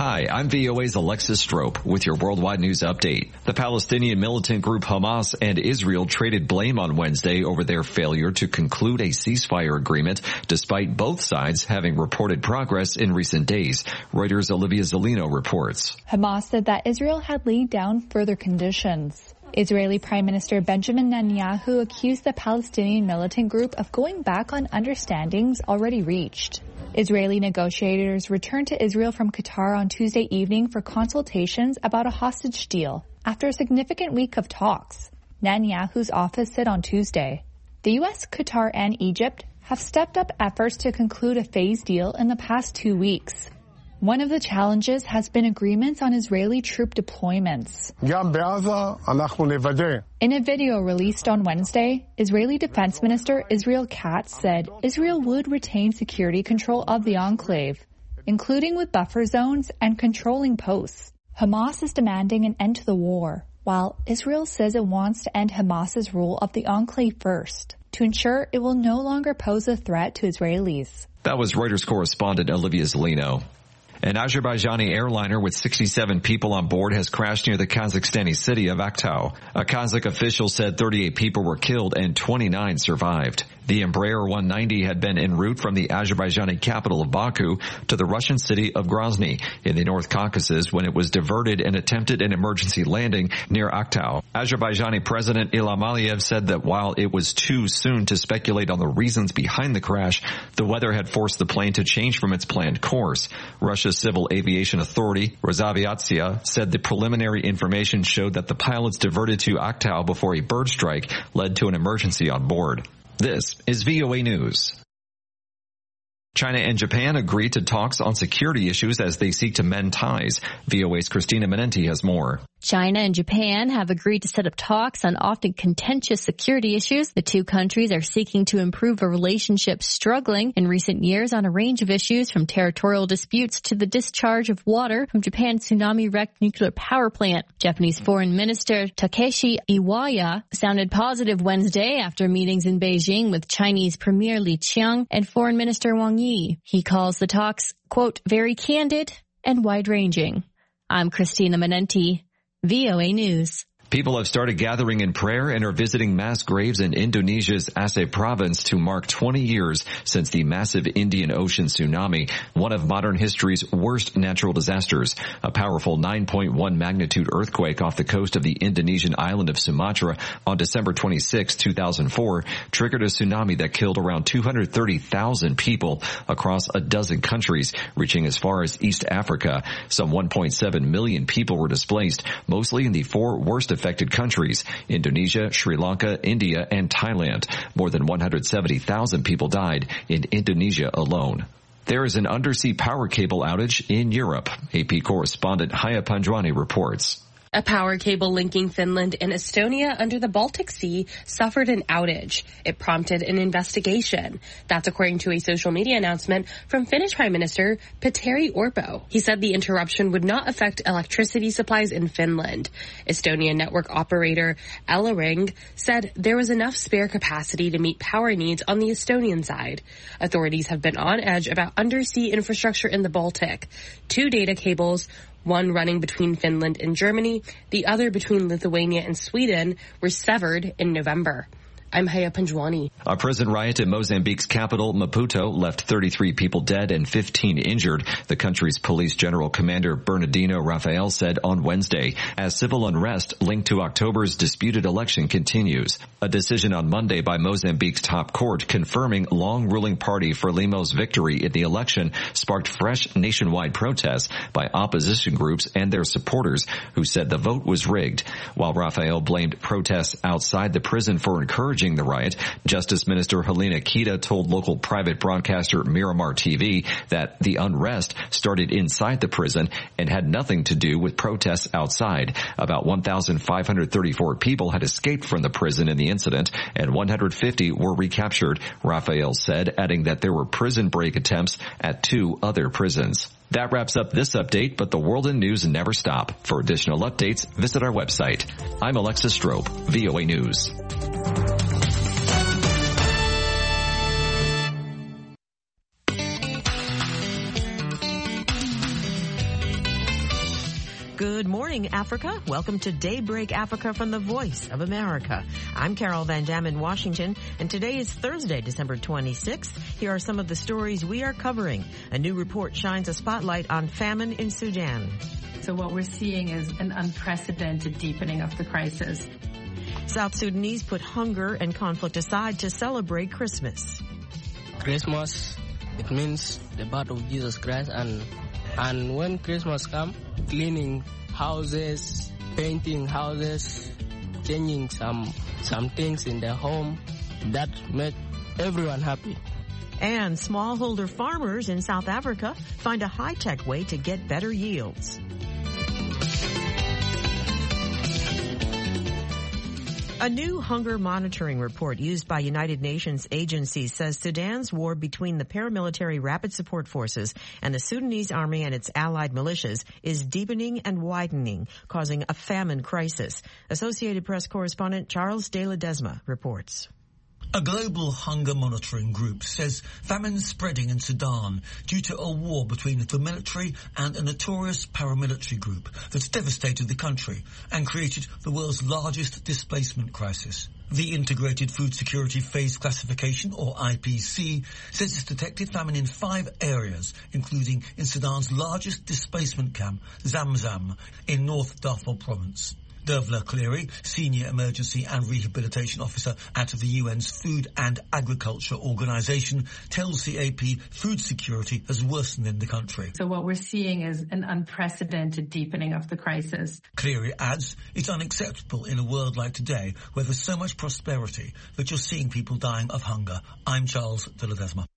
Hi, I'm VOA's Alexis Strope with your worldwide news update. The Palestinian militant group Hamas and Israel traded blame on Wednesday over their failure to conclude a ceasefire agreement, despite both sides having reported progress in recent days. Reuters' Olivia Zellino reports. Hamas said that Israel had laid down further conditions. Israeli Prime Minister Benjamin Netanyahu accused the Palestinian militant group of going back on understandings already reached. Israeli negotiators returned to Israel from Qatar on Tuesday evening for consultations about a hostage deal after a significant week of talks, Netanyahu's office said on Tuesday. The U.S., Qatar, and Egypt have stepped up efforts to conclude a phased deal in the past 2 weeks. One of the challenges has been agreements on Israeli troop deployments. In a video released on Wednesday, Israeli Defense Minister Israel Katz said Israel would retain security control of the enclave, including with buffer zones and controlling posts. Hamas is demanding an end to the war, while Israel says it wants to end Hamas's rule of the enclave first, to ensure it will no longer pose a threat to Israelis. That was Reuters correspondent Olivia Zellino. An Azerbaijani airliner with 67 people on board has crashed near the Kazakhstani city of Aktau. A Kazakh official said 38 people were killed and 29 survived. The Embraer 190 had been en route from the Azerbaijani capital of Baku to the Russian city of Grozny in the North Caucasus when it was diverted and attempted an emergency landing near Aktau. Azerbaijani President Ilham Aliyev said that while it was too soon to speculate on the reasons behind the crash, the weather had forced the plane to change from its planned course. Russia's Civil Aviation Authority, Rosaviatsia, said the preliminary information showed that the pilots diverted to Aktau before a bird strike led to an emergency on board. This is VOA News. China and Japan agreed to talks on security issues as they seek to mend ties. VOA's Christina Menenti has more. China and Japan have agreed to set up talks on often contentious security issues. The two countries are seeking to improve a relationship struggling in recent years on a range of issues, from territorial disputes to the discharge of water from Japan's tsunami-wrecked nuclear power plant. Japanese Foreign Minister Takeshi Iwaya sounded positive Wednesday after meetings in Beijing with Chinese Premier Li Qiang and Foreign Minister Wang Yi. He calls the talks, quote, very candid and wide-ranging. I'm Christina Menenti, VOA News. People have started gathering in prayer and are visiting mass graves in Indonesia's Aceh province to mark 20 years since the massive Indian Ocean tsunami, one of modern history's worst natural disasters. A powerful 9.1 magnitude earthquake off the coast of the Indonesian island of Sumatra on December 26, 2004, triggered a tsunami that killed around 230,000 people across a dozen countries, reaching as far as East Africa. Some 1.7 million people were displaced, mostly in the four worst affected countries: Indonesia, Sri Lanka, India, and Thailand. More than 170,000 people died in Indonesia alone. There is an undersea power cable outage in Europe. AP correspondent Haya Panjwani reports. A power cable linking Finland and Estonia under the Baltic Sea suffered an outage. It prompted an investigation. That's according to a social media announcement from Finnish Prime Minister Petteri Orpo. He said the interruption would not affect electricity supplies in Finland. Estonian network operator Elering said there was enough spare capacity to meet power needs on the Estonian side. Authorities have been on edge about undersea infrastructure in the Baltic. Two data cables, one running between Finland and Germany, the other between Lithuania and Sweden, were severed in November. I'm Haya Panjwani. A prison riot in Mozambique's capital, Maputo, left 33 people dead and 15 injured, the country's police general commander Bernardino Rafael said on Wednesday, as civil unrest linked to October's disputed election continues. A decision on Monday by Mozambique's top court confirming long-ruling party Frelimo's victory in the election sparked fresh nationwide protests by opposition groups and their supporters, who said the vote was rigged. While Rafael blamed protests outside the prison for encouraging the riot, Justice Minister Helena Kita told local private broadcaster Miramar TV that the unrest started inside the prison and had nothing to do with protests outside. About 1,534 people had escaped from the prison in the incident, and 150 were recaptured, Rafael said, adding that there were prison break attempts at 2 other prisons. That wraps up this update, but the world and news never stop. For additional updates, visit our website. I'm Alexis Strope, VOA News. Good morning, Africa. Welcome to Daybreak Africa from the Voice of America. I'm Carol Van Dam in Washington, and today is Thursday, December 26th. Here are some of the stories we are covering. A new report shines a spotlight on famine in Sudan. So what we're seeing is an unprecedented deepening of the crisis. South Sudanese put hunger and conflict aside to celebrate Christmas. Christmas, it means the birth of Jesus Christ, and when Christmas comes, cleaning houses, painting houses, changing some things in their home, that make everyone happy. And smallholder farmers in South Africa find a high-tech way to get better yields. A new hunger monitoring report used by United Nations agencies says Sudan's war between the paramilitary Rapid Support Forces and the Sudanese army and its allied militias is deepening and widening, causing a famine crisis. Associated Press correspondent Charles de Ledesma reports. A global hunger monitoring group says famine is spreading in Sudan due to a war between the military and a notorious paramilitary group that's devastated the country and created the world's largest displacement crisis. The Integrated Food Security Phase Classification, or IPC, says it's detected famine in 5 areas, including in Sudan's largest displacement camp, Zamzam, in North Darfur province. Dervla Cleary, Senior Emergency and Rehabilitation Officer at the UN's Food and Agriculture Organization, tells the AP food security has worsened in the country. So what we're seeing is an unprecedented deepening of the crisis. Cleary adds it's unacceptable in a world like today where there's so much prosperity that you're seeing people dying of hunger. I'm Charles de Ledesma.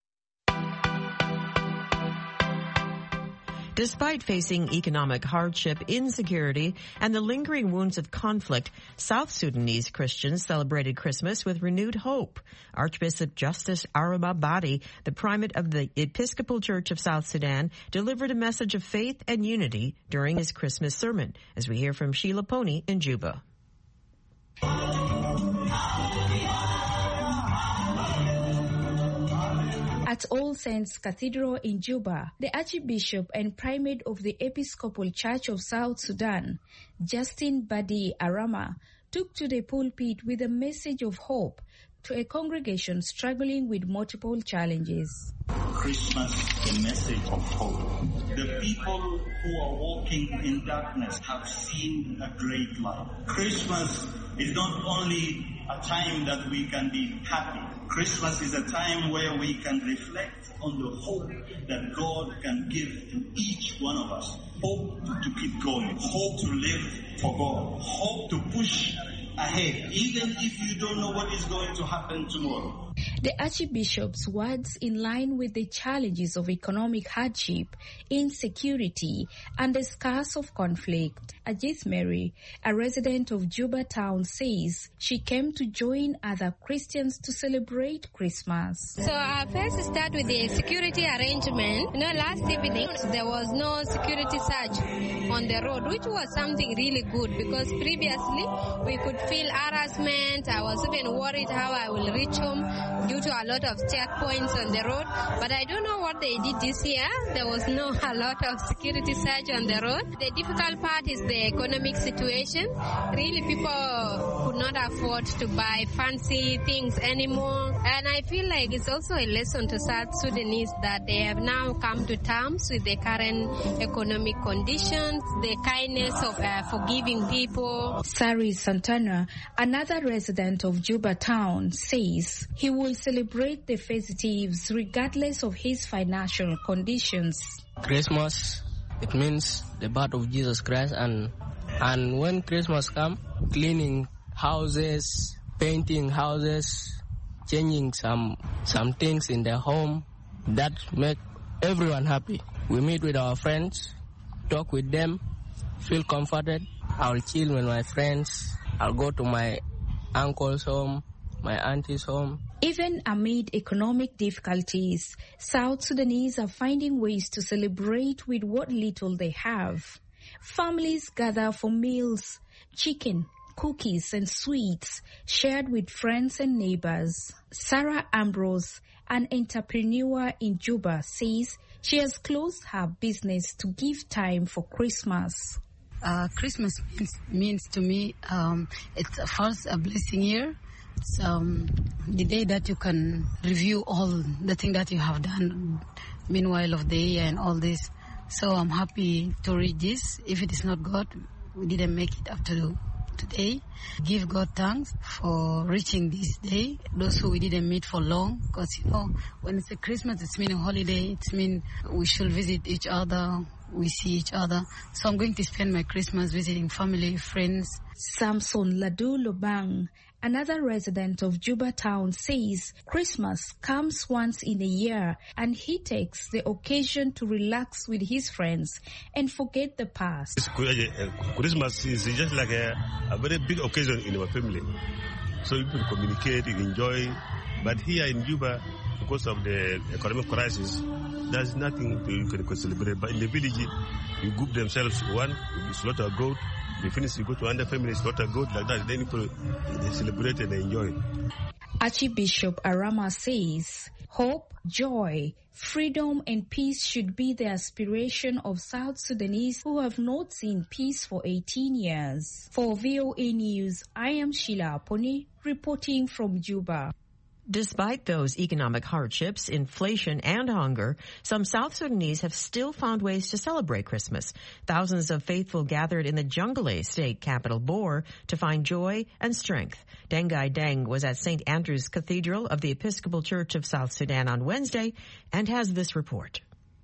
Despite facing economic hardship, insecurity, and the lingering wounds of conflict, South Sudanese Christians celebrated Christmas with renewed hope. Archbishop Justice Arama Badi, the primate of the Episcopal Church of South Sudan, delivered a message of faith and unity during his Christmas sermon, as we hear from Sheila Pony in Juba. At All Saints Cathedral in Juba, the Archbishop and Primate of the Episcopal Church of South Sudan, Justin Badi Arama, took to the pulpit with a message of hope to a congregation struggling with multiple challenges. Christmas, the message of hope. The people who are walking in darkness have seen a great light. Christmas is not only a time that we can be happy. Christmas is a time where we can reflect on the hope that God can give to each one of us. Hope to keep going. Hope to live for God. Hope to push ahead, even if you don't know what is going to happen tomorrow. The Archbishop's words in line with the challenges of economic hardship, insecurity, and the scars of conflict. Ajith Mary, a resident of Juba town, says she came to join other Christians to celebrate Christmas. So I first start with the security arrangement. Last evening there was no security search on the road, which was something really good because previously we could feel harassment. I was even worried how I will reach home due to a lot of checkpoints on the road. But I don't know what they did this year. There was a lot of security search on the road. The difficult part is the economic situation. Really, people could not afford to buy fancy things anymore. And I feel like it's also a lesson to South Sudanese that they have now come to terms with the current economic conditions, the kindness of forgiving people. Sari Santana, another resident of Juba town, says he will celebrate the festivities regardless of his financial conditions. Christmas, it means the birth of Jesus Christ, and when Christmas comes, cleaning houses, painting houses, changing some things in their home, that make everyone happy. We meet with our friends, talk with them, feel comforted. I'll chill with my friends. I'll go to my uncle's home, my auntie's home. Even amid economic difficulties, South Sudanese are finding ways to celebrate with what little they have. Families gather for meals, chicken, cookies and sweets shared with friends and neighbors. Sarah Ambrose, an entrepreneur in Juba, says she has closed her business to give time for Christmas. Christmas means to me, it's first a blessing year. It's the day that you can review all the things that you have done meanwhile of the year and all this. So I'm happy to read this. If it is not God, we didn't make it up to today. Give God thanks for reaching this day. Those who we didn't meet for long, because when it's a Christmas, it's mean a holiday. It's mean we should visit each other. We see each other. So I'm going to spend my Christmas visiting family, friends. Samson Ladu Lobang, another resident of Juba town, says Christmas comes once in a year and he takes the occasion to relax with his friends and forget the past. Christmas is just like a very big occasion in our family. So you can communicate, you enjoy. But here in Juba, because of the economic crisis, there's nothing you can celebrate. But in the village, you group themselves one, you slaughter a goat. You finish, you go to another family, slaughter a goat like that. Then people they celebrate and they enjoy. Archbishop Arama says hope, joy, freedom and peace should be the aspiration of South Sudanese who have not seen peace for 18 years. For VOA News, I am Sheila Aponi reporting from Juba. Despite those economic hardships, inflation, and hunger, some South Sudanese have still found ways to celebrate Christmas. Thousands of faithful gathered in the Jonglei state capital, Bor, to find joy and strength. Dengai Deng was at St. Andrew's Cathedral of the Episcopal Church of South Sudan on Wednesday and has this report.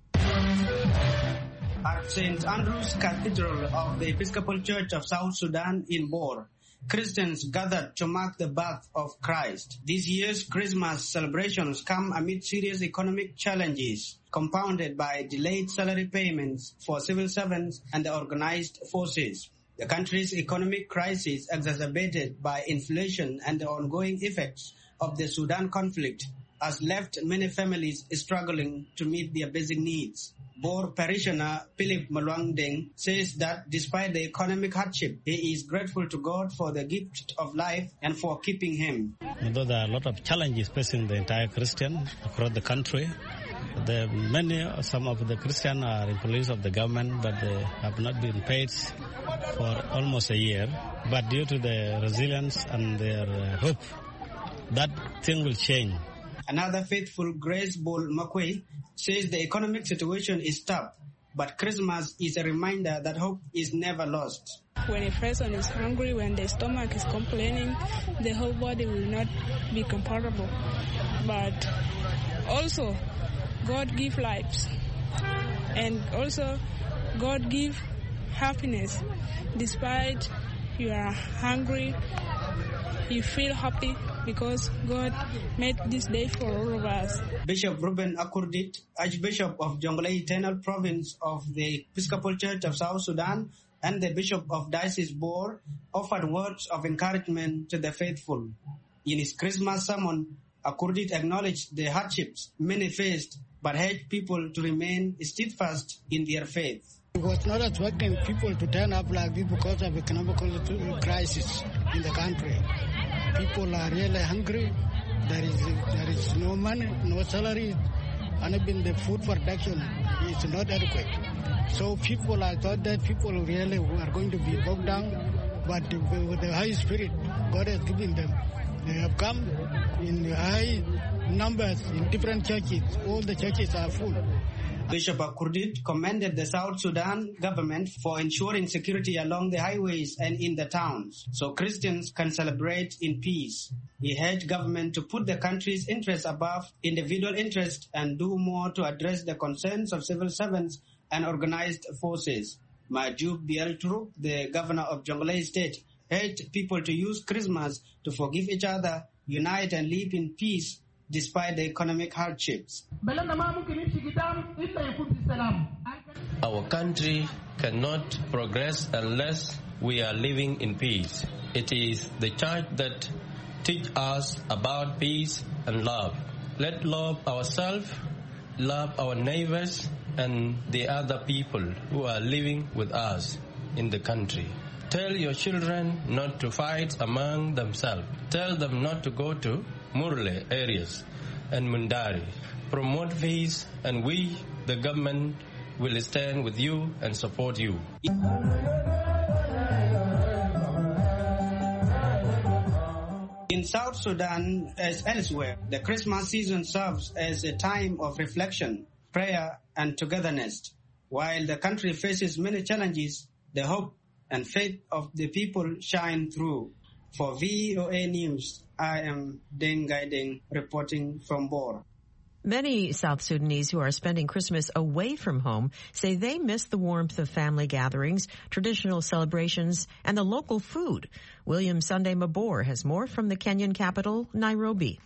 At St. Andrew's Cathedral of the Episcopal Church of South Sudan in Bor, Christians gathered to mark the birth of Christ. This year's Christmas celebrations come amid serious economic challenges, compounded by delayed salary payments for civil servants and the organized forces. The country's economic crisis, exacerbated by inflation and the ongoing effects of the Sudan conflict, has left many families struggling to meet their basic needs. Bor parishioner Philip Malwangdeng says that despite the economic hardship, he is grateful to God for the gift of life and for keeping him. Although there are a lot of challenges facing the entire Christian across the country, some of the Christians are employees of the government, but they have not been paid for almost a year. But due to the resilience and their hope, that thing will change. Another faithful, Grace Bol Makwe, says the economic situation is tough, but Christmas is a reminder that hope is never lost. When a person is hungry, when the stomach is complaining, the whole body will not be comfortable. But also, God gives lives. And also, God gives happiness. Despite you are hungry, you feel happy because God made this day for all of us. Bishop Ruben Akurdit, Archbishop of Jonglei Eternal Province of the Episcopal Church of South Sudan, and the Bishop of Diocese Bor, offered words of encouragement to the faithful. In his Christmas sermon, Akurdit acknowledged the hardships many faced, but urged people to remain steadfast in their faith. It was not expecting people to turn up like this because of economic crisis in the country. People are really hungry. There is no money, no salary, and even the food production is not adequate. So I thought that people really are going to be bogged down, but with the high spirit God has given them, they have come in high numbers in different churches. All the churches are full. Bishop Akurdit commended the South Sudan government for ensuring security along the highways and in the towns, so Christians can celebrate in peace. He urged government to put the country's interests above individual interests and do more to address the concerns of civil servants and organized forces. Majub Bieltru, the governor of Jonglei State, urged people to use Christmas to forgive each other, unite and live in peace despite the economic hardships. Our country cannot progress unless we are living in peace. It is the church that teaches us about peace and love. Let's love ourselves, love our neighbors and the other people who are living with us in the country. Tell your children not to fight among themselves. Tell them not to go to Murle areas and Mundari. Promote peace, and we, the government, will stand with you and support you. South Sudan, as elsewhere, the Christmas season serves as a time of reflection, prayer, and togetherness. While the country faces many challenges, the hope and faith of the people shine through. For VOA News, I am Deng Gai Deng reporting from Bor. Many South Sudanese who are spending Christmas away from home say they miss the warmth of family gatherings, traditional celebrations, and the local food. William Sunday Mabor has more from the Kenyan capital, Nairobi.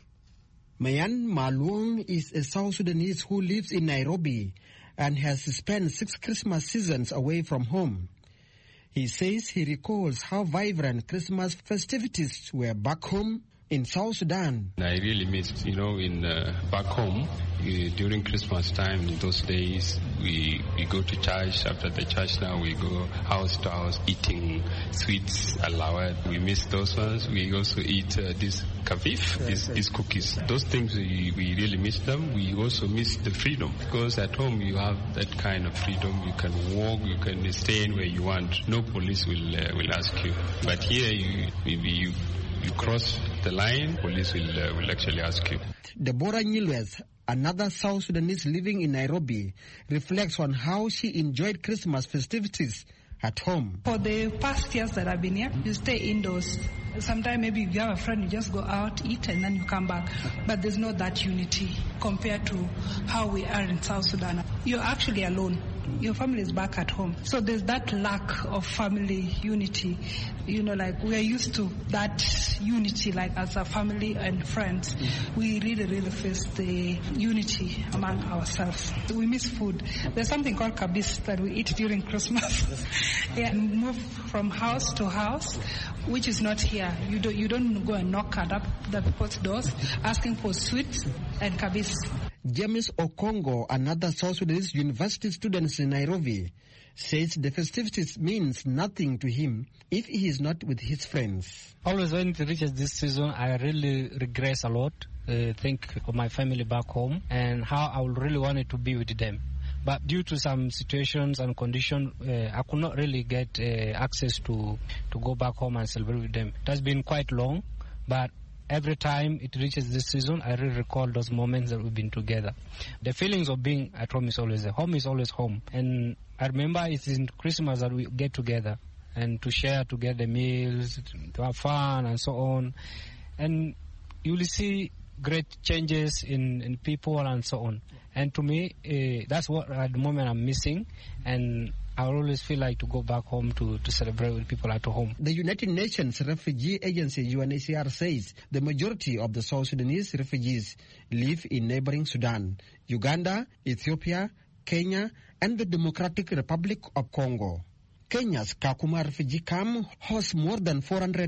Mayan Maluong is a South Sudanese who lives in Nairobi and has spent 6 Christmas seasons away from home. He says he recalls how vibrant Christmas festivities were back home in South Sudan. I really miss, in back home, during Christmas time, in those days, we go to church. After the church now, we go house to house eating sweets, alawat. We miss those ones. We also eat this kafif, these cookies. Those things, we really miss them. We also miss the freedom, because at home you have that kind of freedom. You can walk, you can stay where you want. No police will ask you. But here, you cross the line, police will actually ask you. Deborah Nyilwes, another South Sudanese living in Nairobi, reflects on how she enjoyed Christmas festivities at home. For the past years that I've been here, you stay indoors. Sometimes maybe if you have a friend, you just go out, eat, and then you come back. But there's not that unity compared to how we are in South Sudan. You're actually alone. Your family is back at home. So there's that lack of family unity. Like we are used to that unity, like as a family and friends. We really, really face the unity among ourselves. We miss food. There's something called kabis that we eat during Christmas. And move from house to house, which is not here. You don't go and knock at the people's doors asking for sweets and kabis. James Okongo, another South Sudanese university student in Nairobi, says the festivities means nothing to him if he is not with his friends. Always when it reaches this season, I really regress a lot. Think of my family back home and how I would really want it to be with them. But due to some situations and conditions, I could not really get access to go back home and celebrate with them. It has been quite long, but every time it reaches this season, I really recall those moments that we've been together. The feelings of being at home is always there. Home is always home. And I remember it's in Christmas that we get together and to share together meals, to have fun and so on. And you will see great changes in people and so on. And to me, that's what at the moment I'm missing. And I always feel like to go back home to celebrate with people at home. The United Nations Refugee Agency, UNHCR, says the majority of the South Sudanese refugees live in neighboring Sudan, Uganda, Ethiopia, Kenya, and the Democratic Republic of Congo. Kenya's Kakuma refugee camp hosts more than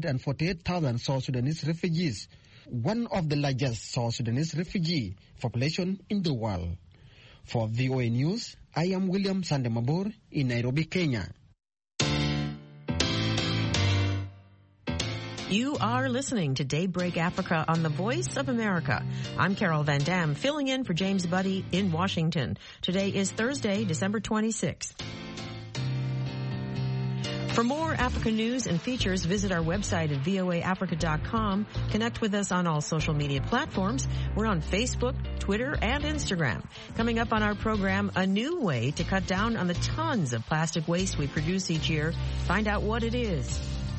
448,000 South Sudanese refugees, one of the largest South Sudanese refugee population in the world. For VOA News, I am William Sandemabor in Nairobi, Kenya. You are listening to Daybreak Africa on the Voice of America. I'm Carol Van Dam, filling in for James Buddy in Washington. Today is Thursday, December 26th. For more Africa news and features, visit our website at voaafrica.com. Connect with us on all social media platforms. We're on Facebook, Twitter, and Instagram. Coming up on our program, a new way to cut down on the tons of plastic waste we produce each year. Find out what it is.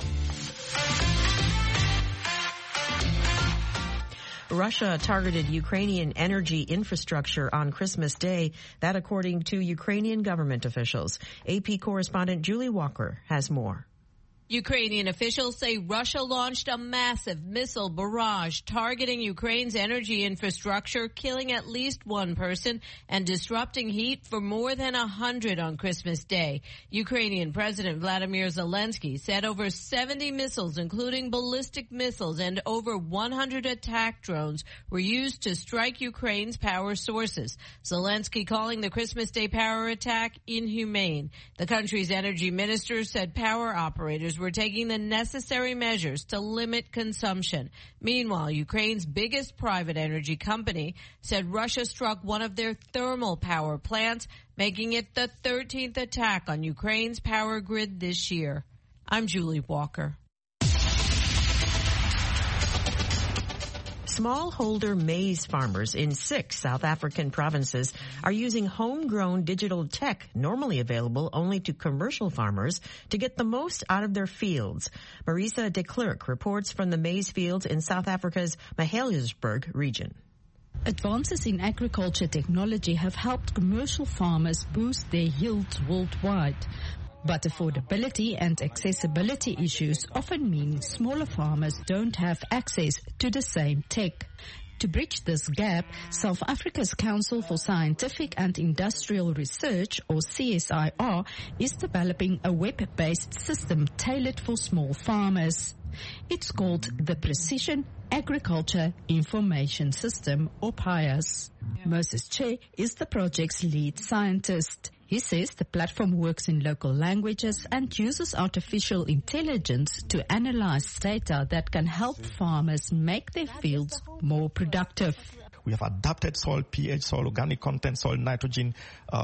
Russia targeted Ukrainian energy infrastructure on Christmas Day. That according to Ukrainian government officials. AP correspondent Julie Walker has more. Ukrainian officials say Russia launched a massive missile barrage targeting Ukraine's energy infrastructure, killing at least one person and disrupting heat for more than 100 on Christmas Day. Ukrainian President Vladimir Zelensky said over 70 missiles, including ballistic missiles and over 100 attack drones, were used to strike Ukraine's power sources. Zelensky calling the Christmas Day power attack inhumane. The country's energy minister said power operators were taking the necessary measures to limit consumption. Meanwhile, Ukraine's biggest private energy company said Russia struck one of their thermal power plants, making it the 13th attack on Ukraine's power grid this year. I'm Julie Walker. Smallholder maize farmers in 6 South African provinces are using homegrown digital tech normally available only to commercial farmers to get the most out of their fields. Marisa de Klerk reports from the maize fields in South Africa's Maheliasburg region. Advances in agriculture technology have helped commercial farmers boost their yields worldwide. But affordability and accessibility issues often mean smaller farmers don't have access to the same tech. To bridge this gap, South Africa's Council for Scientific and Industrial Research, or CSIR, is developing a web-based system tailored for small farmers. It's called the Precision Agriculture Information System, or PIAS. Moses Che is the project's lead scientist. He says the platform works in local languages and uses artificial intelligence to analyze data that can help farmers make their fields more productive. We have adapted soil pH, soil organic content, soil nitrogen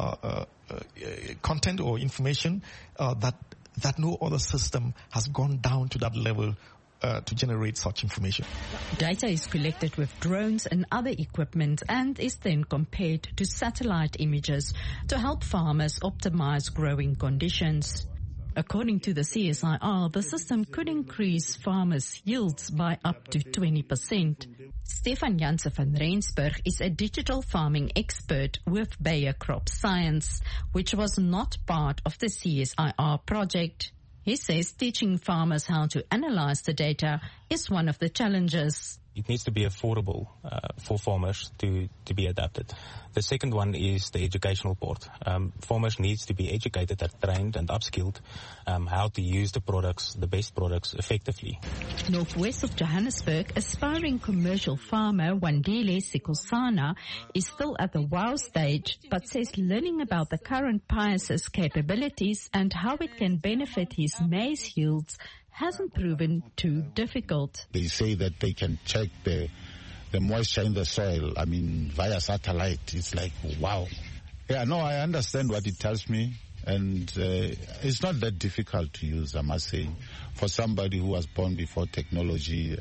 content or information that no other system has gone down to that level to generate such information. Data is collected with drones and other equipment and is then compared to satellite images to help farmers optimize growing conditions. According to the CSIR, the system could increase farmers' yields by up to 20%. Stefan Janse van Rensburg is a digital farming expert with Bayer Crop Science, which was not part of the CSIR project. He says teaching farmers how to analyze the data is one of the challenges. It needs to be affordable for farmers to be adapted. The second one is the educational part. Farmers need to be educated and trained and upskilled how to use the products, the best products, effectively. Northwest of Johannesburg, aspiring commercial farmer Wandile Sikosana is still at the wow stage, but says learning about the current PIAS's capabilities and how it can benefit his maize yields hasn't proven too difficult. They say that they can check the moisture in the soil, via satellite. It's like, wow. Yeah, no, I understand what it tells me, and it's not that difficult to use, I must say. For somebody who was born before technology,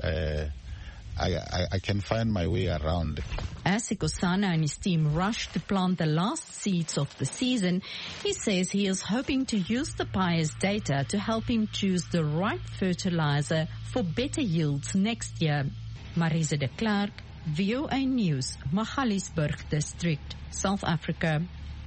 I can find my way around. As Sikosana and his team rush to plant the last seeds of the season, he says he is hoping to use the PIAS data to help him choose the right fertilizer for better yields next year. Marisa de Klerk, VOA News, Magaliesburg District, South Africa.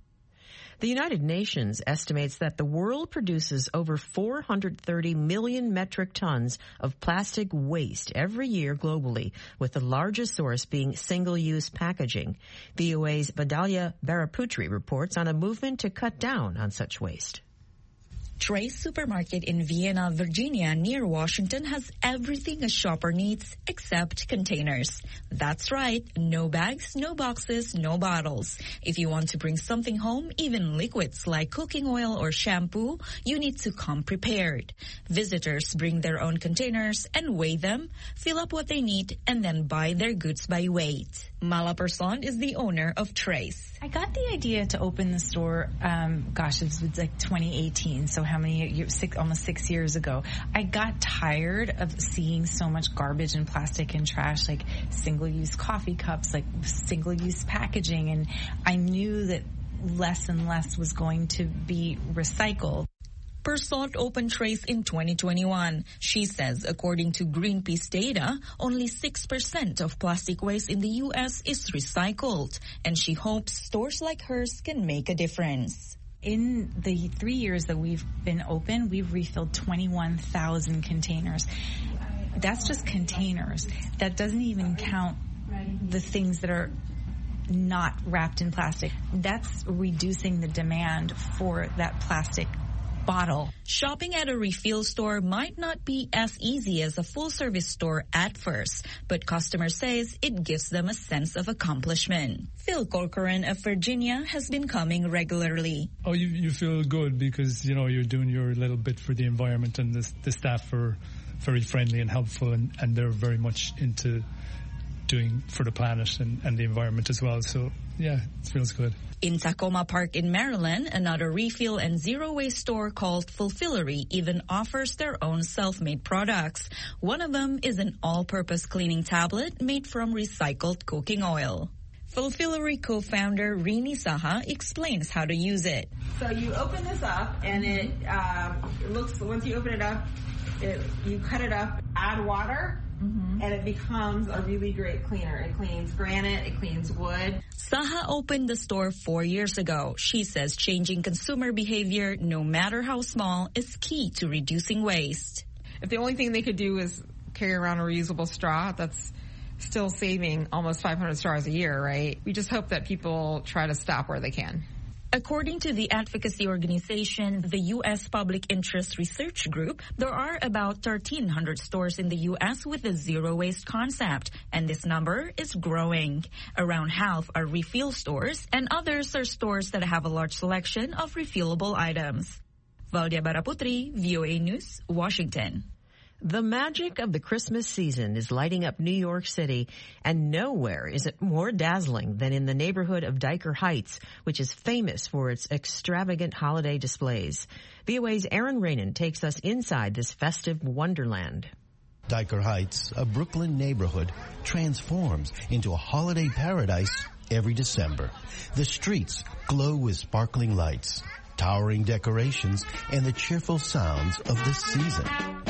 The United Nations estimates that the world produces over 430 million metric tons of plastic waste every year globally, with the largest source being single-use packaging. VOA's Vidalia Baraputri reports on a movement to cut down on such waste. Trace Supermarket in Vienna, Virginia, near Washington, has everything a shopper needs except containers. That's right, no bags, no boxes, no bottles. If you want to bring something home, even liquids like cooking oil or shampoo, you need to come prepared. Visitors bring their own containers and weigh them, fill up what they need, and then buy their goods by weight. Mala Person is the owner of Trace. I got the idea to open the store, it was like 2018, so how many years, almost 6 years ago. I got tired of seeing so much garbage and plastic and trash, like single-use coffee cups, like single-use packaging, and I knew that less and less was going to be recycled. Persont opened Trace in 2021. She says, according to Greenpeace data, only 6% of plastic waste in the U.S. is recycled, and she hopes stores like hers can make a difference. In the 3 years that we've been open, we've refilled 21,000 containers. That's just containers. That doesn't even count the things that are not wrapped in plastic. That's reducing the demand for that plastic bottle. Shopping at a refill store might not be as easy as a full-service store at first, but customer says it gives them a sense of accomplishment. Phil Corcoran of Virginia has been coming regularly. Oh, you feel good because, you're doing your little bit for the environment, and the staff are very friendly and helpful, and they're very much into doing for the planet and the environment as well. So yeah, it feels good. In Tacoma Park in Maryland, another refill and zero-waste store called Fulfillery even offers their own self-made products. One of them is an all-purpose cleaning tablet made from recycled cooking oil. Fulfillery co-founder Rini Saha explains how to use it. So you open this up, and it looks, once you open it up, you cut it up, add water, and it becomes a really great cleaner. It cleans granite, it cleans wood. Saha opened the store 4 years ago. She says changing consumer behavior, no matter how small, is key to reducing waste. If the only thing they could do is carry around a reusable straw, that's still saving almost 500 straws a year, right? We just hope that people try to stop where they can. According to the advocacy organization, the U.S. Public Interest Research Group, there are about 1,300 stores in the U.S. with a zero-waste concept, and this number is growing. Around half are refill stores, and others are stores that have a large selection of refillable items. Valdia Baraputri, VOA News, Washington. The magic of the Christmas season is lighting up New York City, and nowhere is it more dazzling than in the neighborhood of Dyker Heights, which is famous for its extravagant holiday displays. VOA's Aaron Rainin takes us inside this festive wonderland. Dyker Heights, a Brooklyn neighborhood, transforms into a holiday paradise every December. The streets glow with sparkling lights, towering decorations, and the cheerful sounds of the season.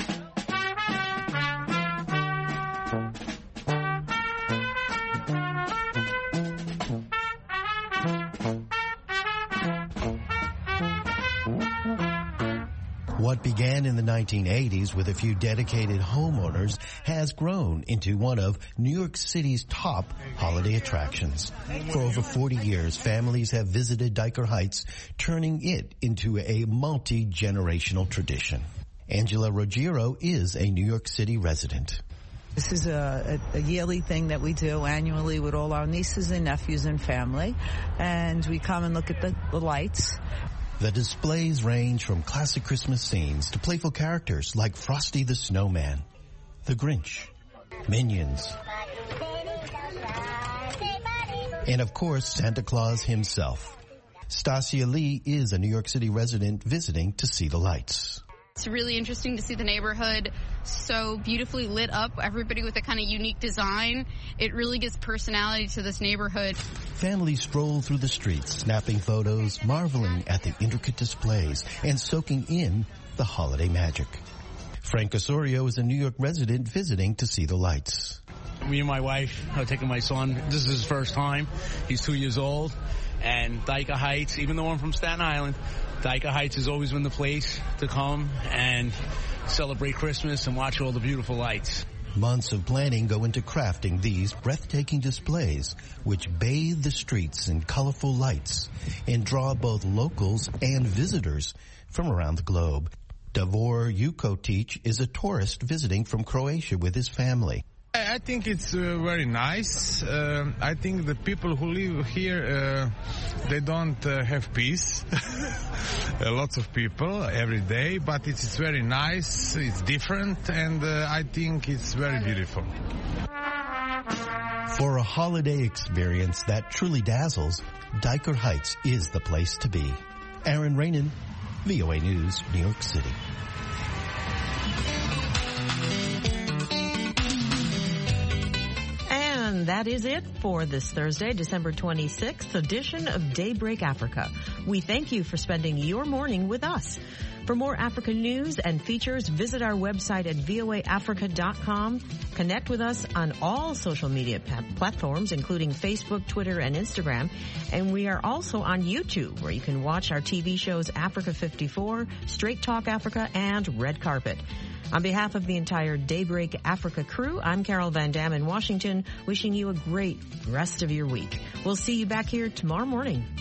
What began in the 1980s with a few dedicated homeowners has grown into one of New York City's top holiday attractions. For over 40 years, families have visited Dyker Heights, turning it into a multi-generational tradition. Angela Ruggiero is a New York City resident. This is a yearly thing that we do annually with all our nieces and nephews and family, and we come and look at the lights. The displays range from classic Christmas scenes to playful characters like Frosty the Snowman, the Grinch, Minions, and of course Santa Claus himself. Stasia Lee is a New York City resident visiting to see the lights. It's really interesting to see the neighborhood so beautifully lit up, everybody with a kind of unique design. It really gives personality to this neighborhood. Families stroll through the streets, snapping photos, marveling at the intricate displays, and soaking in the holiday magic. Frank Osorio is a New York resident visiting to see the lights. Me and my wife are taking my son. This is his first time. He's 2 years old. And Dyker Heights, even though I'm from Staten Island, Dyker Heights has always been the place to come and celebrate Christmas and watch all the beautiful lights. Months of planning go into crafting these breathtaking displays, which bathe the streets in colorful lights and draw both locals and visitors from around the globe. Davor Jukotic is a tourist visiting from Croatia with his family. I think it's very nice. I think the people who live here, they don't have peace. Lots of people every day, but it's very nice, it's different, and I think it's very beautiful. For a holiday experience that truly dazzles, Dyker Heights is the place to be. Aaron Rainin, VOA News, New York City. And that is it for this Thursday, December 26th edition of Daybreak Africa. We thank you for spending your morning with us. For more Africa news and features, visit our website at voaafrica.com. Connect with us on all social media platforms, including Facebook, Twitter, and Instagram. And we are also on YouTube, where you can watch our TV shows Africa 54, Straight Talk Africa, and Red Carpet. On behalf of the entire Daybreak Africa crew, I'm Carol Van Dam in Washington, wishing you a great rest of your week. We'll see you back here tomorrow morning.